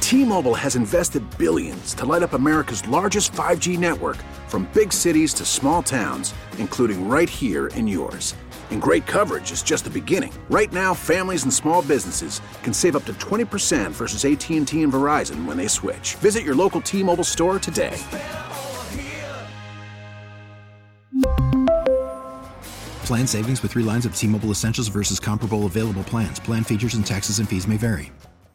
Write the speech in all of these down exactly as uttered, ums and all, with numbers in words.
T-Mobile has invested billions to light up America's largest five G network, from big cities to small towns, including right here in yours. And great coverage is just the beginning. Right now, families and small businesses can save up to twenty percent versus A T and T and Verizon when they switch. Visit your local T-Mobile store today. Plan savings with three lines of T-Mobile Essentials versus comparable available plans. Plan features and taxes and fees may vary.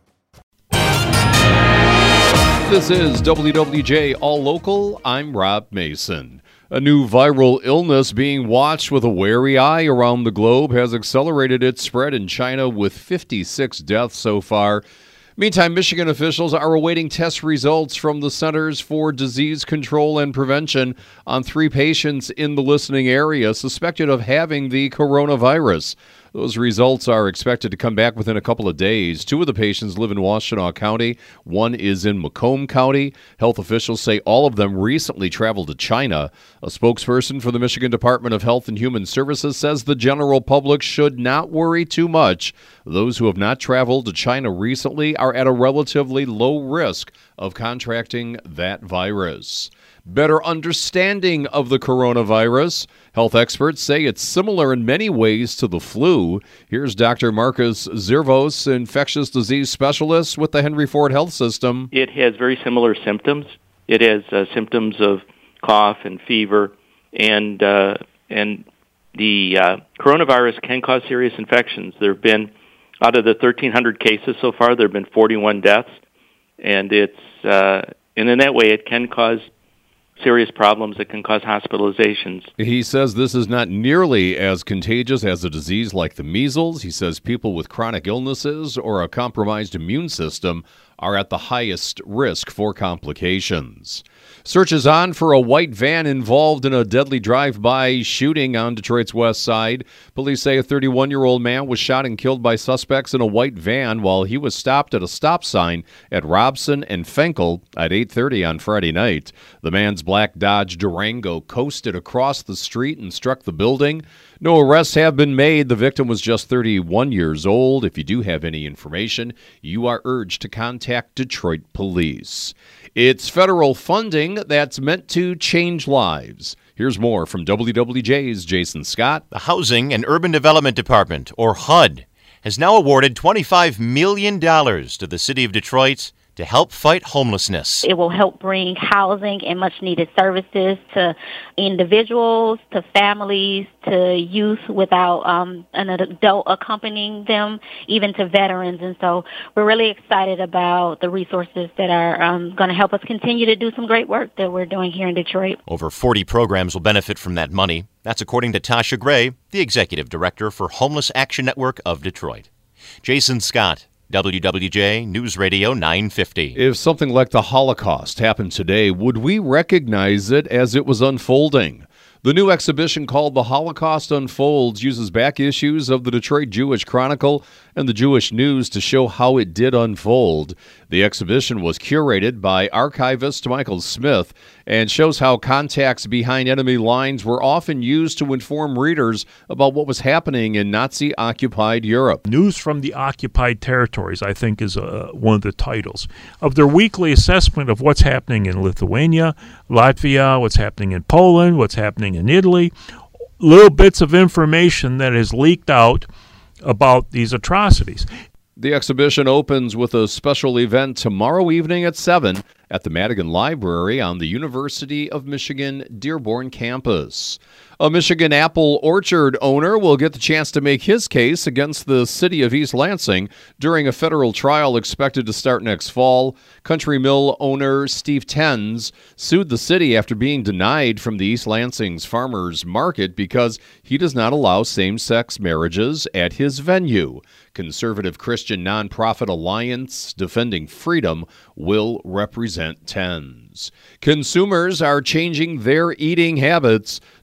This is W W J All Local. I'm Rob Mason. A new viral illness being watched with a wary eye around the globe has accelerated its spread in China with fifty-six deaths so far. Meantime, Michigan officials are awaiting test results from the Centers for Disease Control and Prevention on three patients in the listening area suspected of having the coronavirus. Those results are expected to come back within a couple of days. Two of the patients live in Washtenaw County. One is in Macomb County. Health officials say all of them recently traveled to China. A spokesperson for the Michigan Department of Health and Human Services says the general public should not worry too much. Those who have not traveled to China recently are at a relatively low risk of contracting that virus. Better understanding of the coronavirus. Health experts say it's similar in many ways to the flu. Here's Doctor Marcus Zervos, infectious disease specialist with the Henry Ford Health System. It has very similar symptoms. It has uh, symptoms of cough and fever, and uh, and the uh, coronavirus can cause serious infections. There have been, out of the thirteen hundred cases so far, there have been forty-one deaths, and it's uh, and in that way it can cause serious problems that can cause hospitalizations. He says this is not nearly as contagious as a disease like the measles. He says people with chronic illnesses or a compromised immune system are at the highest risk for complications. Search is on for a white van involved in a deadly drive-by shooting on Detroit's west side. Police say a thirty-one-year-old man was shot and killed by suspects in a white van while he was stopped at a stop sign at Robson and Fenkel at eight thirty on Friday night. The man's black Dodge Durango coasted across the street and struck the building. No arrests have been made. The victim was just thirty-one years old. If you do have any information, you are urged to contact Detroit Police. It's federal funding that's meant to change lives. Here's more from W W J's Jason Scott. The Housing and Urban Development Department, or H U D, has now awarded twenty-five million dollars to the city of Detroit to help fight homelessness. It will help bring housing and much-needed services to individuals, to families, to youth without um, an adult accompanying them, even to veterans. And so we're really excited about the resources that are um, going to help us continue to do some great work that we're doing here in Detroit. Over forty programs will benefit from that money. That's according to Tasha Gray, the Executive Director for Homeless Action Network of Detroit. Jason Scott, W W J News Radio nine fifty. If something like the Holocaust happened today, would we recognize it as it was unfolding? The new exhibition called The Holocaust Unfolds uses back issues of the Detroit Jewish Chronicle and the Jewish News to show how it did unfold. The exhibition was curated by archivist Michael Smith and shows how contacts behind enemy lines were often used to inform readers about what was happening in Nazi-occupied Europe. News from the Occupied Territories, I think, is uh, one of the titles of their weekly assessment of what's happening in Lithuania, Latvia, what's happening in Poland, what's happening in Italy, little bits of information that is leaked out about these atrocities. The exhibition opens with a special event tomorrow evening at seven at the Madigan Library on the University of Michigan Dearborn campus. A Michigan apple orchard owner will get the chance to make his case against the city of East Lansing during a federal trial expected to start next fall. Country Mill owner Steve Tenz sued the city after being denied from the East Lansing's farmers market because he does not allow same-sex marriages at his venue. Conservative Christian nonprofit Alliance Defending Freedom will represent Tenz. Consumers are changing their eating habits.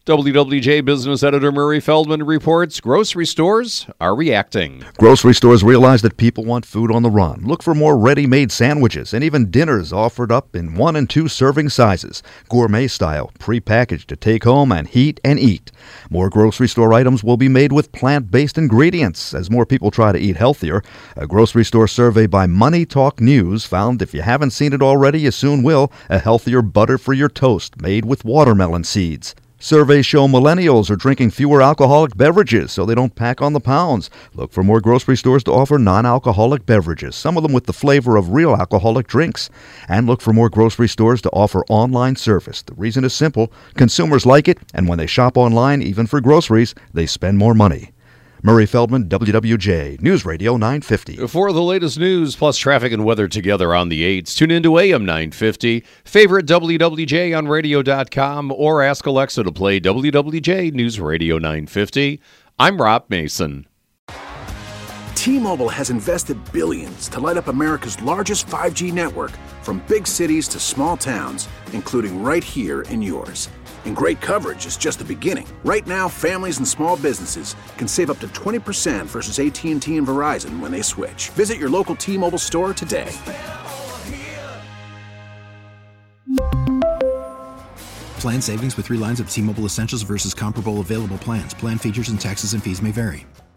W W J business editor Murray Feldman reports grocery stores are reacting. Grocery stores realize that people want food on the run. Look for more ready-made sandwiches and even dinners offered up in one and two serving sizes, gourmet style, pre-packaged to take home and heat and eat. More grocery store items will be made with plant-based ingredients as more people try to eat healthier. A grocery store survey by Money Talk News found, if you haven't seen it already, you soon will, a healthier butter for your toast made with watermelon seeds. Surveys show millennials are drinking fewer alcoholic beverages so they don't pack on the pounds. Look for more grocery stores to offer non-alcoholic beverages, some of them with the flavor of real alcoholic drinks. And look for more grocery stores to offer online service. The reason is simple. Consumers like it, and when they shop online, even for groceries, they spend more money. Murray Feldman, W W J, News Radio nine fifty. For the latest news plus traffic and weather together on the eights, tune into A M nine fifty, favorite W W J on radio dot com, or ask Alexa to play W W J News Radio nine fifty. I'm Rob Mason. T-Mobile has invested billions to light up America's largest five G network, from big cities to small towns, including right here in yours. And great coverage is just the beginning. Right now, families and small businesses can save up to twenty percent versus A T and T and Verizon when they switch. Visit your local T-Mobile store today. Plan savings with three lines of T-Mobile Essentials versus comparable available plans. Plan features and taxes and fees may vary.